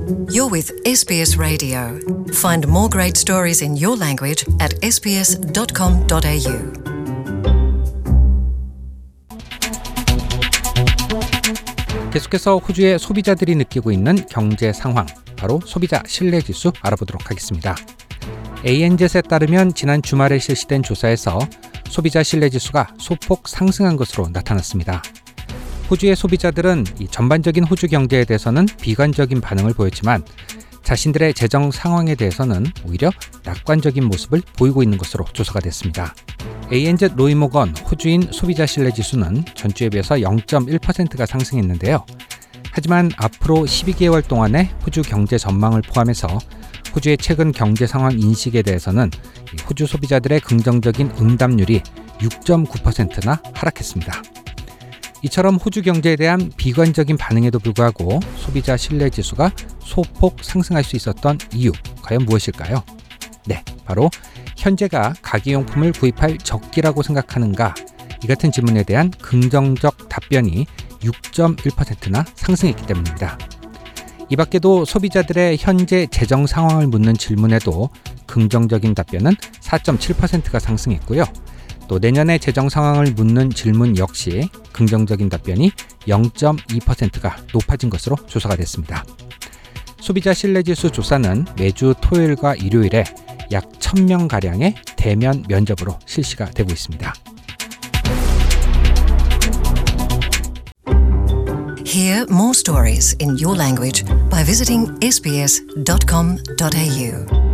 You're with SBS Radio. Find more great stories in your language at sbs.com.au. 계속해서 호주의 소비자들이 느끼고 있는 경제 상황, 바로 소비자 신뢰지수 알아보도록 하겠습니다. ANZ에 따르면 지난 주말에 실시된 조사에서 소비자 신뢰지수가 소폭 상승한 것으로 나타났습니다. 호주의 소비자들은 이 전반적인 호주 경제에 대해서는 비관적인 반응을 보였지만 자신들의 재정 상황에 대해서는 오히려 낙관적인 모습을 보이고 있는 것으로 조사가 됐습니다. ANZ 로이모건 호주인 소비자 신뢰지수는 전주에 비해서 0.1%가 상승했는데요. 하지만 앞으로 12개월 동안의 호주 경제 전망을 포함해서 호주의 최근 경제 상황 인식에 대해서는 호주 소비자들의 긍정적인 응답률이 6.9%나 하락했습니다. 이처럼 호주 경제에 대한 비관적인 반응에도 불구하고 소비자 신뢰지수가 소폭 상승할 수 있었던 이유, 과연 무엇일까요? 네, 바로 현재가 가계용품을 구입할 적기라고 생각하는가? 이 같은 질문에 대한 긍정적 답변이 6.1%나 상승했기 때문입니다. 이 밖에도 소비자들의 현재 재정 상황을 묻는 질문에도 긍정적인 답변은 4.7%가 상승했고요. 또 내년의 재정 상황을 묻는 질문 역시 긍정적인 답변이 0.2%가 높아진 것으로 조사가 됐습니다. 소비자 신뢰지수 조사는 매주 토요일과 일요일에 약 1,000명가량의 대면 면접으로 실시가 되고 있습니다. Hear more stories in your language by visiting sbs.com.au.